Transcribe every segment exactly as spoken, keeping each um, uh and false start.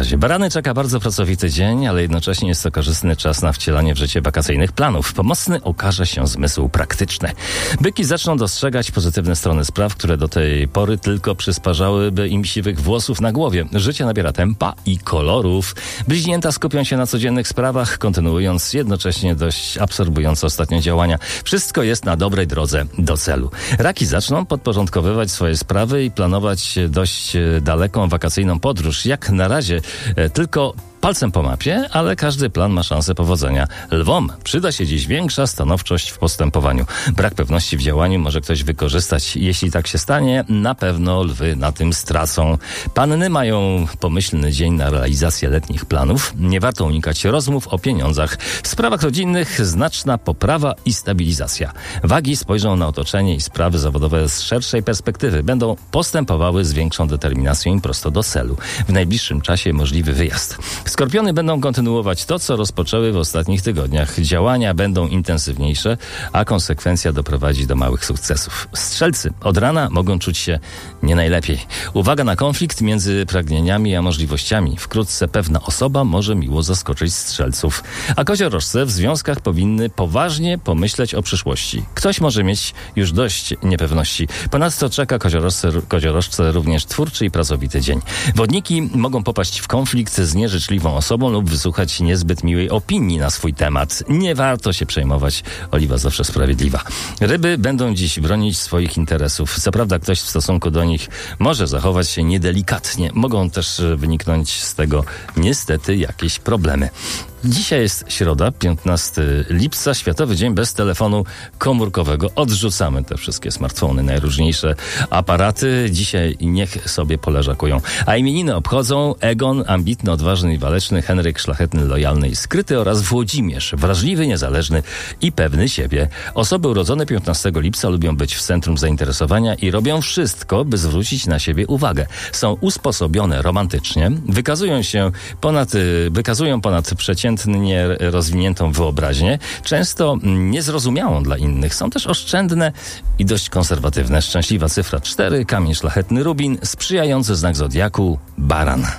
razie. Barany czeka bardzo pracowity dzień, ale jednocześnie jest to korzystny czas na wcielanie w życie wakacyjnych planów. Pomocny okaże się zmysł praktyczny. Byki zaczną dostrzegać pozytywne strony spraw, które do tej pory tylko przysparzałyby im siwych włosów na głowie. Życie nabiera tempa i kolorów. Bliźnięta skupią się na codziennych sprawach, kontynuując jednocześnie dość absorbujące ostatnio działania. Wszystko jest na dobrej drodze do celu. Raki zaczną podporządkowywać swoje sprawy i planować dość daleką wakacyjną podróż. Jak na razie e, tylko palcem po mapie, ale każdy plan ma szansę powodzenia. Lwom przyda się dziś większa stanowczość w postępowaniu. Brak pewności w działaniu może ktoś wykorzystać. Jeśli tak się stanie, na pewno lwy na tym stracą. Panny mają pomyślny dzień na realizację letnich planów. Nie warto unikać rozmów o pieniądzach. W sprawach rodzinnych znaczna poprawa i stabilizacja. Wagi spojrzą na otoczenie i sprawy zawodowe z szerszej perspektywy. Będą postępowały z większą determinacją i prosto do celu. W najbliższym czasie możliwy wyjazd. Skorpiony będą kontynuować to, co rozpoczęły w ostatnich tygodniach. Działania będą intensywniejsze, a konsekwencja doprowadzi do małych sukcesów. Strzelcy od rana mogą czuć się nie najlepiej. Uwaga na konflikt między pragnieniami a możliwościami. Wkrótce pewna osoba może miło zaskoczyć strzelców. A koziorożce w związkach powinny poważnie pomyśleć o przyszłości. Ktoś może mieć już dość niepewności. Ponadto czeka koziorożce, koziorożce również twórczy i pracowity dzień. Wodniki mogą popaść w konflikt z nieżyczliwą osobą lub wysłuchać niezbyt miłej opinii na swój temat. Nie warto się przejmować. Oliwa zawsze sprawiedliwa. Ryby będą dziś bronić swoich interesów. Co prawda ktoś w stosunku do nich może zachować się niedelikatnie. Mogą też wyniknąć z tego niestety jakieś problemy. Dzisiaj jest środa, piętnastego lipca, Światowy Dzień bez telefonu komórkowego. Odrzucamy te wszystkie smartfony, najróżniejsze aparaty. Dzisiaj niech sobie poleżakują. A imieniny obchodzą Egon, ambitny, odważny i waleczny, Henryk, szlachetny, lojalny i skryty oraz Włodzimierz, wrażliwy, niezależny i pewny siebie. Osoby urodzone piętnastego lipca lubią być w centrum zainteresowania i robią wszystko, by zwrócić na siebie uwagę. Są usposobione romantycznie, wykazują się ponad, wykazują ponad przeciętnie rozwiniętą wyobraźnię, często niezrozumiałą dla innych. Są też oszczędne i dość konserwatywne. Szczęśliwa cyfra cztery, kamień szlachetny rubin, sprzyjający znak zodiaku baran.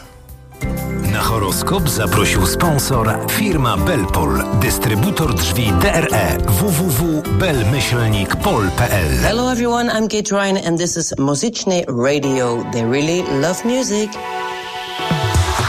Na horoskop zaprosił sponsor firma Belpol, dystrybutor drzwi D R E w w w kropka bel myślnik pol kropka p l. Hello everyone, I'm Kate Ryan and this is Muzyczne Radio. They really love music.